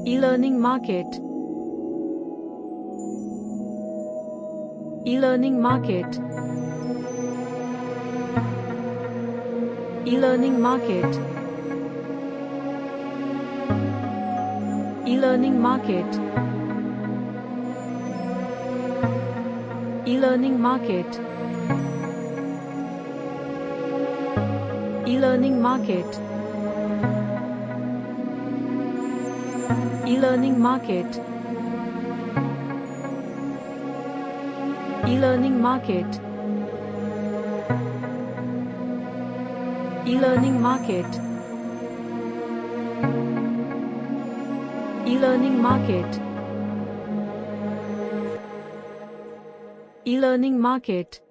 E-learning market. E-learning market. E-learning market. E-learning market. E-learning market. E-learning market. E-learning market. E-learning market. E-learning market. E-learning market. E-learning market.